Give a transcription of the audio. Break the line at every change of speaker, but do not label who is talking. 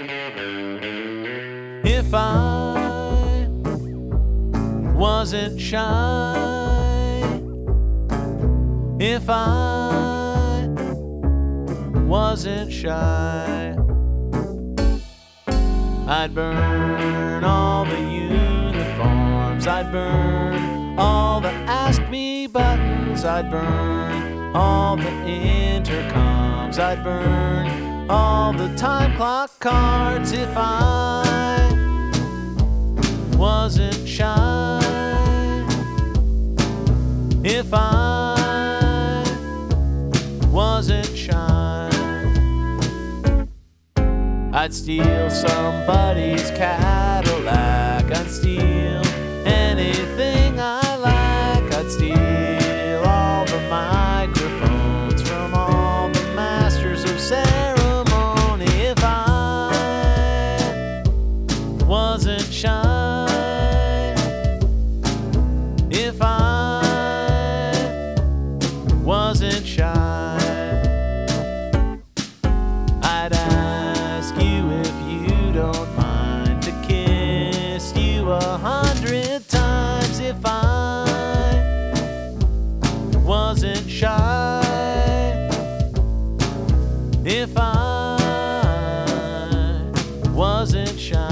If I wasn't shy, if I wasn't shy, I'd burn all the uniforms, I'd burn all the Ask Me buttons, I'd burn all the intercoms, I'd burn all the time clock cards if I wasn't shy, if I wasn't shy. I'd steal somebody's Cadillac, I'd steal anything I like, I'd steal all the microphones from all the masters of ceremony if I wasn't shy, if I wasn't shy. I'd ask you if you don't mind to kiss you 100 times if I wasn't shy, if I wasn't shy.